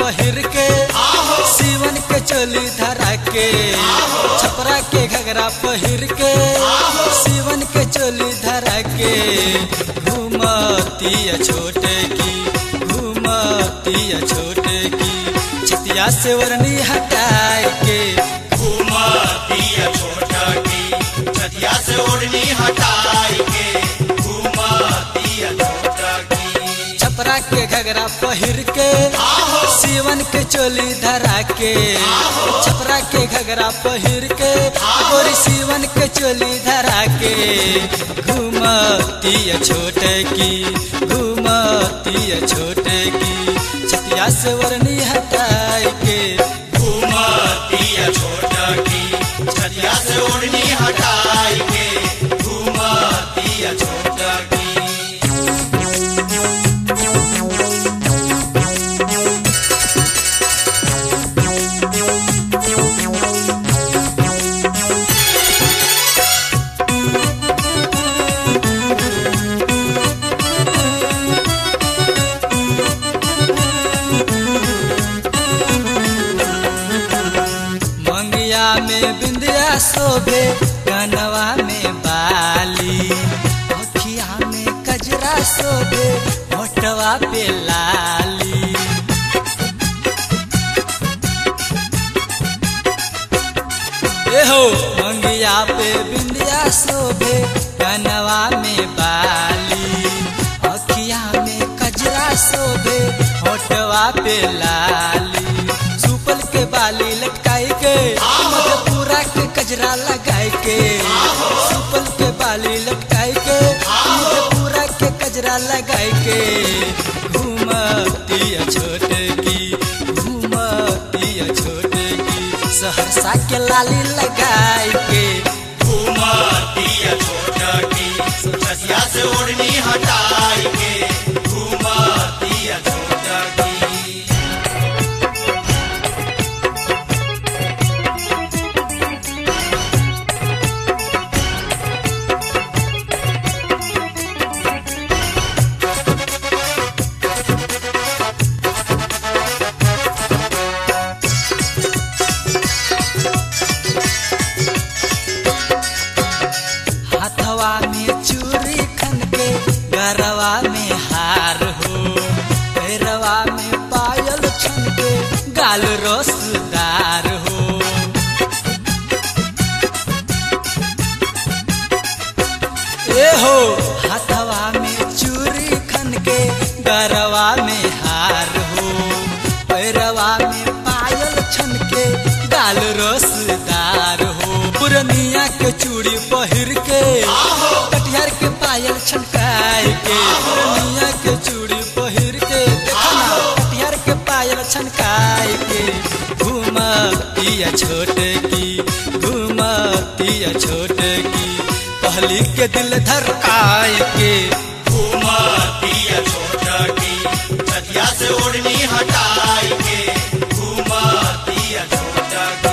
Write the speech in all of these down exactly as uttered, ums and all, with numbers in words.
पहिर के सीवन के चोली धरा के छपरा के घगरा पहिर के सीवन के चोली धरा के घूमतिया छोटे की घूमतिया छोटे की छतिया से वरनी हटाए के घूमतिया छोटा की छतिया से ओढ़नी हटाए के घूमतिया छोटा की छपरा के घगरा पहिर के सीवन के चोली धरा के छपरा के घगरा पहिर के गोरी सीवन के चोली धरा के घूमतिया छोटे की घूमतिया छोटे की छतिया से वरनी हटाए के घूमतिया छोटा की छतिया से ओढ़नी हटाए के घूमतिया छोटा की में बिंदिया शोभे कनवा में बाली अखिया में कजरा शोभे होठवा पे लाली ए हो मंगिया पे बिंदिया शोभे कनवा में बाली अखिया में कजरा शोभे होठवा पे लाली सुपल के बाली लटकाई के मधेपुरा के कजरा लगाई के सुपल के बाली लटकाई के मधेपुरा के कजरा लगाई के घूमतिया छोटे की घूमतिया छोटे की सहरसा के लाली लगाई के घूमतिया छोटा की छतिया से ओढ़नी हटाए के घूमतिया छोटा की हाथवा में चूड़ी खन के गरवा में हार हो पैरवा में पायल छन के गाल रसदार हो ए हो हाथवा में चूड़ी खन के गरवा में हार हो पैरवा में पायल छन के गाल रसदार हो पुरनिया के चूड़ी पहिर के कटिहार के पायल छनकाए के पुरनिया के चूड़ी पहिर के कटिहार के पायल छनकाए के घूमतिया छोटे की घूमतिया छोटे की पहली के दिल धड़काए के घूमतिया छोटा की छतिया से ओढ़नी हटाए के घूमतिया छोटा की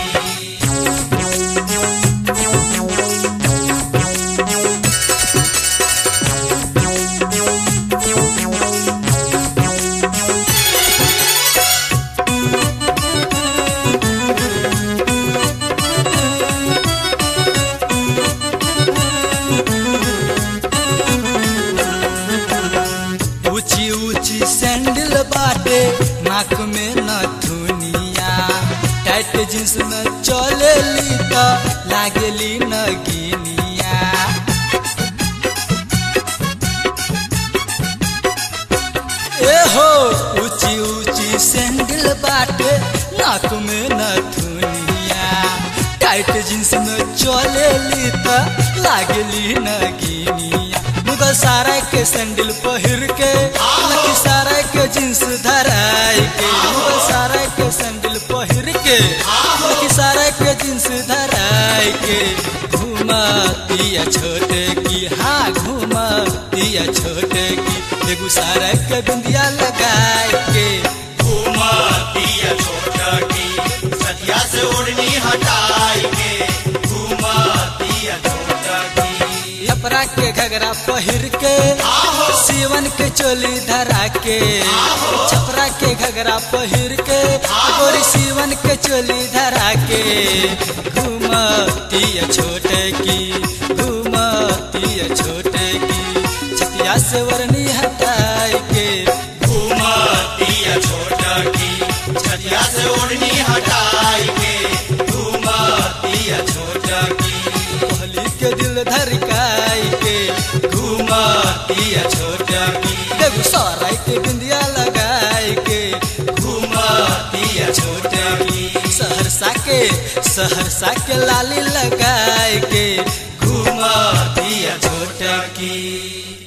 ऊंची ऊंची सैंडल बाटे नाक में नथुनिया टाइट जींस में चलेली तो लागेली नगिनिया ए हो ऊंची ऊंची सैंडल बाटे नाक में नथुनिया टाइट जींस में चलेली तो लागेली नगिनिया मुगल सारा के सैंडल पहिर के लखीसराय के जींस धराई के मुगल सारा के सैंडल पहिर के लखीसराय के जींस धराई के घूमतिया छोटे की हाँ घूमतिया छोटे की बेगूसराय के बिंदिया लगाए के घूमतिया छोटा की छतिया से ओढ़नी हटाए के घूमतिया छोटा की छपरा के घगरा पहिर के सीवन के चोली धरा के छपरा के घगरा पहिर के गोरी सीवन के चोली धरा के घूमती छोटे की घूमती छोटे की छतिया से वरनी हटाई के घूमती छोटा की छतिया से ओढ़नी हटाई के घूमती छोटा की पहली के दिल धरकाई के घूमती छोटा की बेगूसराय के बिंदिया लगाई के घूमती छोटा की सहरसा के सहरसा के लाली लगाई के घूमती छोटा की।